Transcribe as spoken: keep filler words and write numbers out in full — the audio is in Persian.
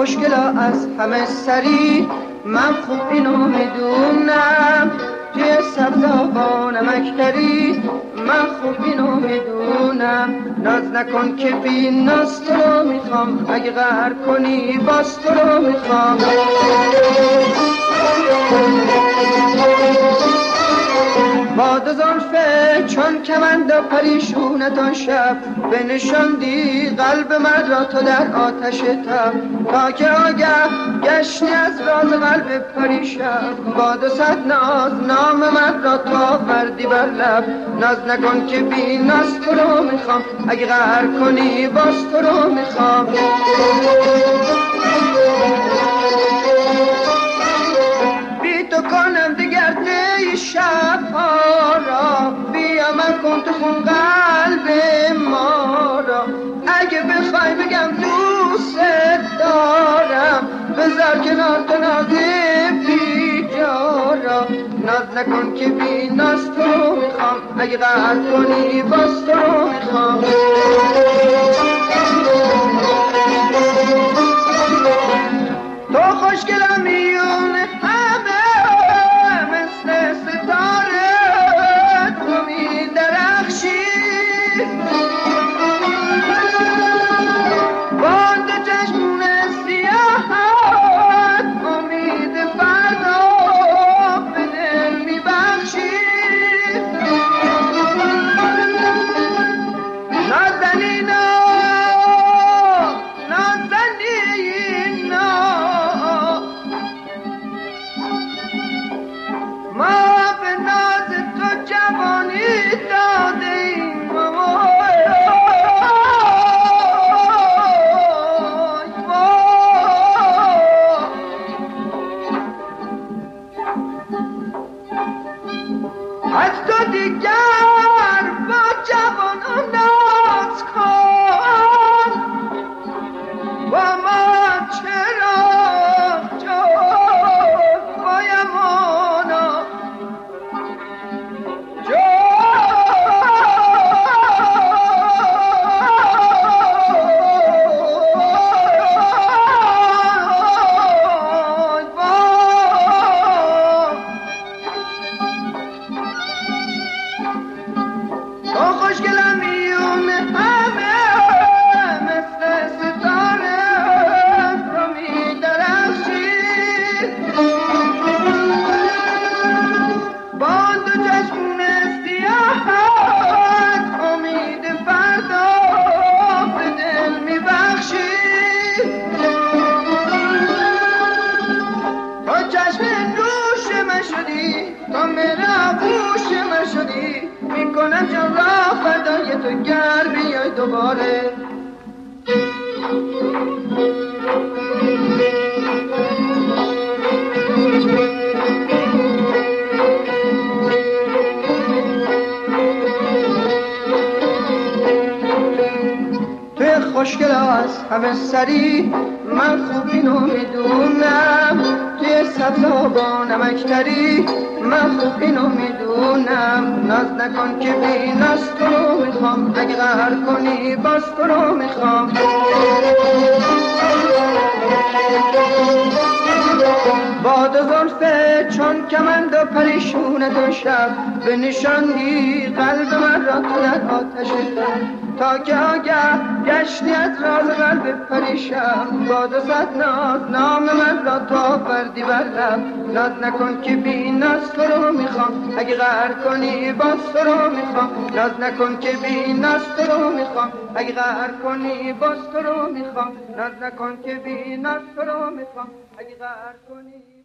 خوشگلا از همه سری، من خوب اینو میدونم توی سبزا نمکدری، من خوب اینو میدونم. ناز نکن که بی ناز تو رو میخوام، اگه قهر کنی باز تو رو میخوام. با دو زلفه چون کمند و پریشونتان شب، بنشاندی قلب من را تو در آتش تب. تا که آگه گشتی از راز قلب پریشب، با دو صد ناز نام من را تو آوردی بر لب. ناز نکن که بی ناز تو رو میخوام، اگه قهر کنی باز تو رو میخوام. بی تو کنم دیگر دی شب ها را، بیا من کن تو خون قلب ما را. اگه بخوای بگم دوست دارم، بذار کنار تو ناز بی جا را. ناز نکن که بی ناز تو رو میخوام، اگه قهر کنی باز تو رو میخوام. تو خوشگلم میون همه، مثل ستاره تو می درخشی. با دو چشمون سیاهت امید فردا به دل می بخشی. نازنینا نازنینا ما به ناز تو جوانی دادیم. از تو دیگر با جوانان ناز کن، با ما چرا جز پایمانا خوشگلم میون همه، مثل ستاره تو می درخشی. با دو چشمون سیاهت امید فردا به دل می بخشی. تو چشم نوش من شدی، تو میرا گوش من شدی. میکنم جان را فدای تو گر بیای دوباره. توی خوشگل از همه سری، من خوب اینو میدونم توی سبزا با نمکدری، من خوب اینو میدونم. ناز نکن که بی ناز تو رو میخوام، اگه قهر کنی باز تو رو میخوام. با دو زلفه چون کمند و پریشونتون شب، بنشاندی قلب من را تو در آتش تب. تا که آگه گشتی از راز قلب پریشب، با دو صد ناز نام من را تو آوردی بر لب. ناز نکن که بی ناز تو رو میخوام، اگه قهر کنی باز تو رو میخوام. ناز نکن که بی ناز تو رو میخوام، اگه قهر کنی باز تو رو میخوام. ناز نکن که بی ناز تو رو میخوام، اگه قهر کنی